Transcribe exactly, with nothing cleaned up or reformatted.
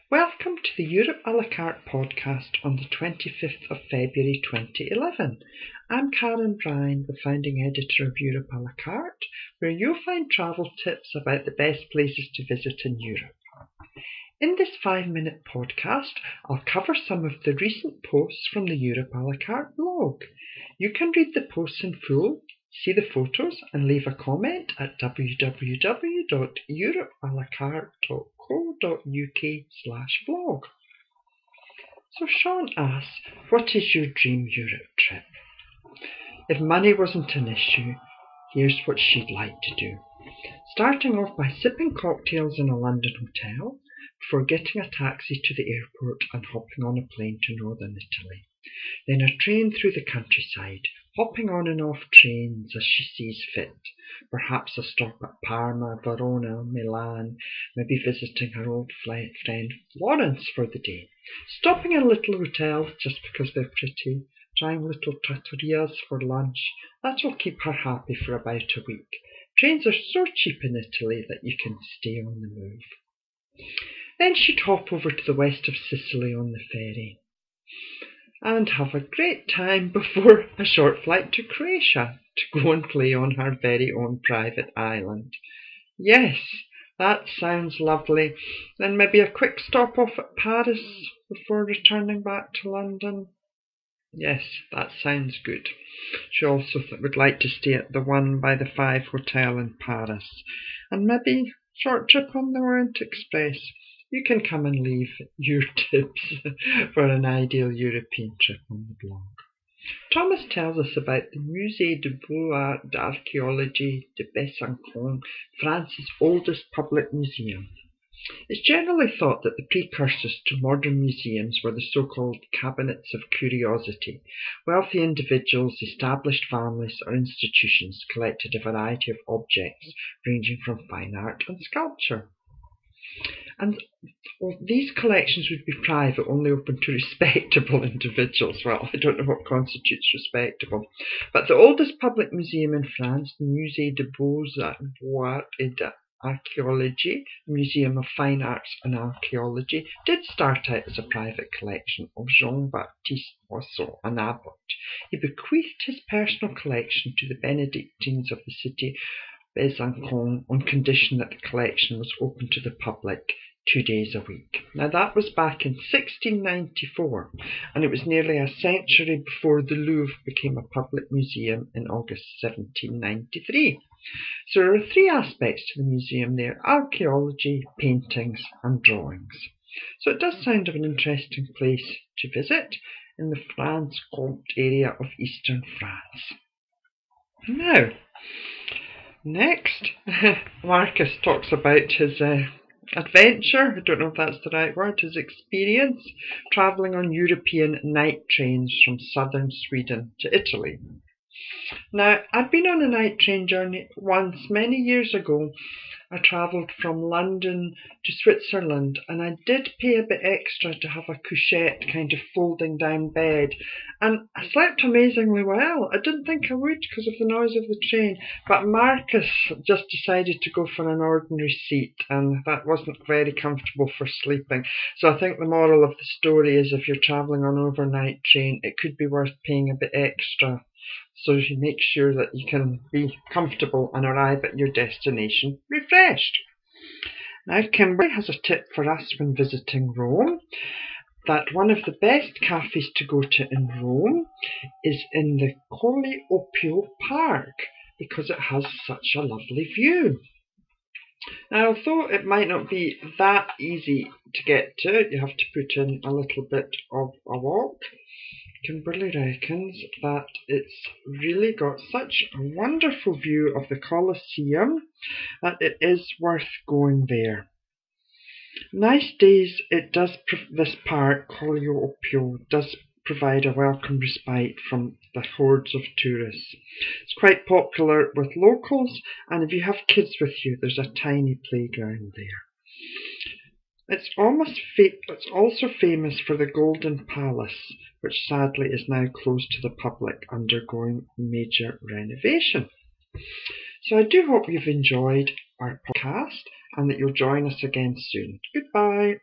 Welcome to the Europe a la carte podcast on the twenty-fifth of February twenty eleven. I'm Karen Bryan, the founding editor of Europe a la carte, where you'll find travel tips about the best places to visit in Europe. In this five-minute podcast, I'll cover some of the recent posts from the Europe a la carte blog. You can read the posts in full, see the photos and leave a comment at w w w dot europe a la carte dot co dot u k slash blog. So Sean asks, what is your dream Europe trip? If money wasn't an issue, here's what she'd like to do. Starting off by sipping cocktails in a London hotel, before getting a taxi to the airport and hopping on a plane to northern Italy. Then a train through the countryside, hopping on and off trains as she sees fit. Perhaps a stop at Parma, Verona, Milan, maybe visiting her old friend Florence for the day. Stopping in little hotels just because they're pretty, trying little trattorias for lunch. That'll keep her happy for about a week. Trains are so cheap in Italy that you can stay on the move. Then she'd hop over to the west of Sicily on the ferry and have a great time before a short flight to Croatia to go and play on her very own private island. Yes, that sounds lovely. Then maybe a quick stop off at Paris before returning back to London. Yes, that sounds good. She also th- would like to stay at the One by the Five Hotel in Paris and maybe short trip on the Orient Express. You can come and leave your tips for an ideal European trip on the blog. Thomas tells us about the Musée de Beaux-Arts d'Archéologie de Besançon, France's oldest public museum. It's generally thought that the precursors to modern museums were the so-called cabinets of curiosity. Wealthy individuals, established families or institutions collected a variety of objects ranging from fine art and sculpture. And well, these collections would be private, only open to respectable individuals. Well, I don't know what constitutes respectable. But the oldest public museum in France, the Musée de Beaux-Arts et d'Archéologie, Museum of Fine Arts and Archaeology, did start out as a private collection of Jean-Baptiste Poisson, an abbot. He bequeathed his personal collection to the Benedictines of the city Besançon on condition that the collection was open to the public two days a week. Now that was back in sixteen ninety-four, and it was nearly a century before the Louvre became a public museum in August seventeen ninety-three. So there are three aspects to the museum there: archaeology, paintings and drawings. So it does sound of an interesting place to visit in the Franche-Comté area of eastern France. Now, next, Marcus talks about his uh, adventure, I don't know if that's the right word, his experience travelling on European night trains from southern Sweden to Italy. Now, I've been on a night train journey once, many years ago. I travelled from London to Switzerland, and I did pay a bit extra to have a couchette kind of folding down bed, and I slept amazingly well. I didn't think I would because of the noise of the train, but Marcus just decided to go for an ordinary seat, and that wasn't very comfortable for sleeping. So I think the moral of the story is if you're travelling on an overnight train, it could be worth paying a bit extra, so you make sure that you can be comfortable and arrive at your destination refreshed. Now, Kimberly has a tip for us when visiting Rome, that one of the best cafes to go to in Rome is in the Colle Oppio Park, because it has such a lovely view. Now, although it might not be that easy to get to, you have to put in a little bit of a walk. Kimberly reckons that it's really got such a wonderful view of the Colosseum that it is worth going there. Nice days, it does, this park, Colle Oppio, does provide a welcome respite from the hordes of tourists. It's quite popular with locals, and if you have kids with you, there's a tiny playground there. It's almost fa- it's also famous for the Golden Palace, which sadly is now closed to the public, undergoing major renovation. So I do hope you've enjoyed our podcast and that you'll join us again soon. Goodbye.